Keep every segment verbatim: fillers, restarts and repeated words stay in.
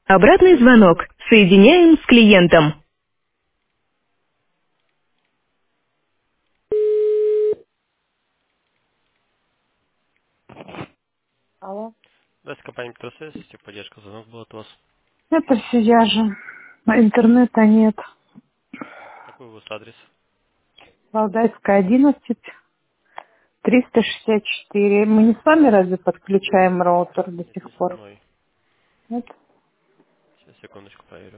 Обратный звонок. Соединяем с клиентом. Алло. Здравствуйте, компания Метросвязь, техподдержка, звонок был от вас. Это все я же. А интернета нет. Какой у вас адрес? Валдайская, одиннадцать, триста шестьдесят четыре. Мы не с вами разве подключаем роутер до сих Вместе со пор? мной. Нет? Сейчас, секундочку, проверю.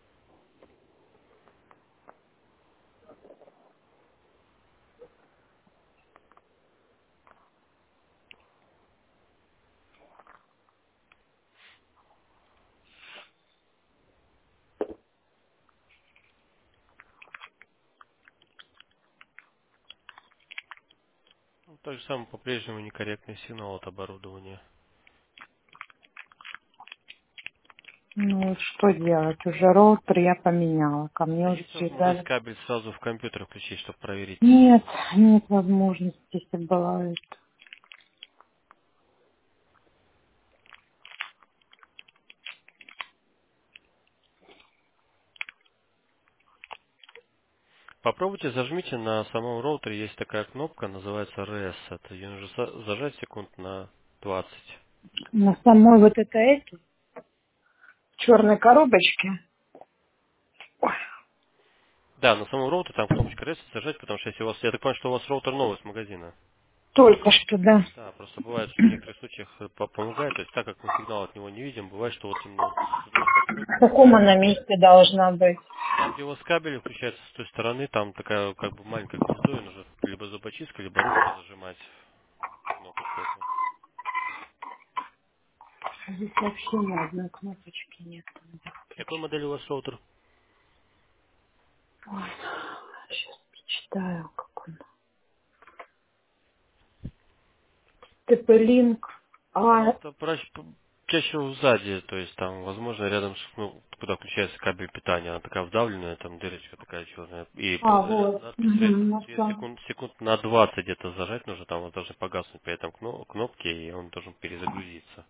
Ну, так же самое, по-прежнему некорректный сигнал от оборудования. Ну, что делать? Уже роутер я поменяла. Ко мне А уже есть возможность приезжали. кабель сразу в компьютер включить, чтобы проверить? Нет, нет возможности, если бывает. Попробуйте, зажмите на самом роутере, есть такая кнопка, называется эр эс. Это ее нужно за- зажать секунд на двадцать. На самой вот это этой черной коробочке Да, на самом роутере там кнопочка эр эс зажать, потому что если у вас, я так понимаю, что у вас роутер новый с магазина. только что, да. Да, просто бывает, что в некоторых случаях э, по- помогает, то есть так как мы сигнал от него не видим, бывает, что вот именно вот с нажатием В кнопки каком начинает она включаться. месте должна быть? Там, где у вас кабель включается с той стороны, там такая как бы маленькое гнездо, и нужно либо зубочисткой, либо ручкой зажимать кнопочку эту. Здесь вообще ни одной кнопочки нет. Какой модели у вас роутер? Ой, сейчас почитаю, как он. ТП-линк. Ну, А, это проще- п- чаще всего сзади, то есть там, возможно, рядом с, ну, куда включается кабель питания, она такая вдавленная, там дырочка такая черная, и п- а р- вот. надпись Угу, эр эс, ее нашла. секунд, секунд на двадцать где-то зажать нужно, там вот должны погаснуть при этом кно- кнопки, и он должен перезагрузиться.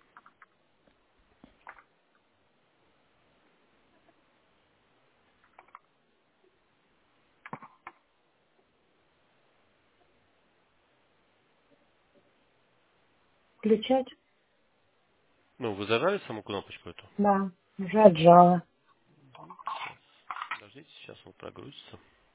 Включать? Ну, вы зажали саму кнопочку эту? Да, уже отжала. Сейчас, подождите, сейчас он прогрузится.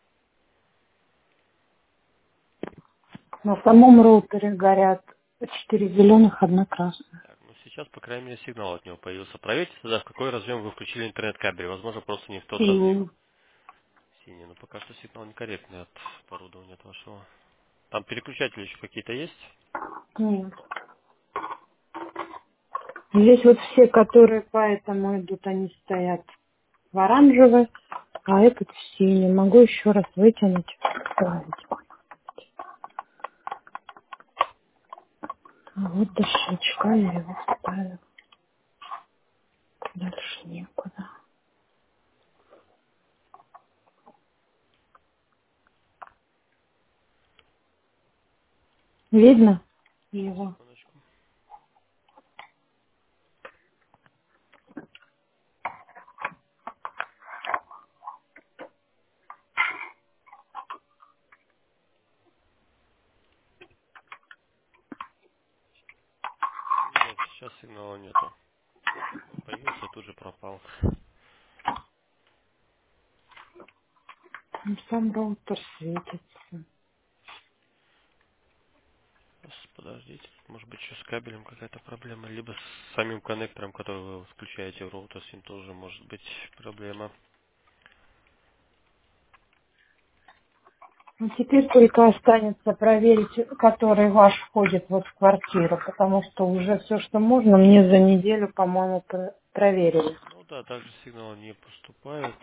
На самом роутере горят четыре зеленых, одна красная. Так, ну сейчас, по крайней мере, сигнал от него появился. Проверьте тогда, в какой разъем вы включили интернет-кабель. Возможно, просто не в тот разъем. Синий. Синий, но пока что сигнал некорректный от оборудования от вашего. Там переключатели еще какие-то есть? Нет. Здесь вот все, которые поэтому идут, они стоят в оранжевой, а этот в синий. Могу еще раз вытянуть. Ставить. А вот дощечка, я его ставлю. Дальше некуда. Видно Сейчас, его? секундочку. Нет, сейчас сигнала нету. Он появился и тут же пропал. Там сам роутер светится. Сейчас, подождите. Может быть, еще с кабелем какая-то проблема. Либо с самим коннектором, который вы включаете в роутер, с ним тоже может быть проблема. Ну, теперь только останется проверить, который ваш входит вот в квартиру, потому что уже все, что можно, мне за неделю, по-моему, про- проверили. Ну да, также сигнал не поступает.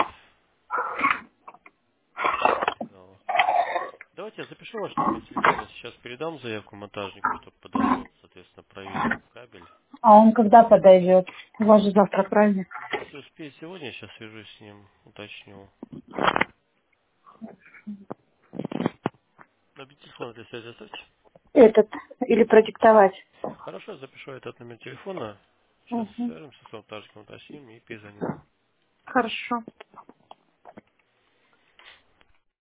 Нет сигнала. Давайте я запишу ваш номер телефона, сейчас передам заявку монтажнику, чтобы подошел, соответственно, проверил кабель. А он когда подойдет? У вас же завтра праздник. Если успеет сегодня, я сейчас свяжусь с ним, уточню. Номер телефона для связи оставьте. Этот, или продиктовать? Хорошо, я запишу этот номер телефона. Сейчас Угу. свяжемся с вантажиком, уточним и перезвоним. Хорошо.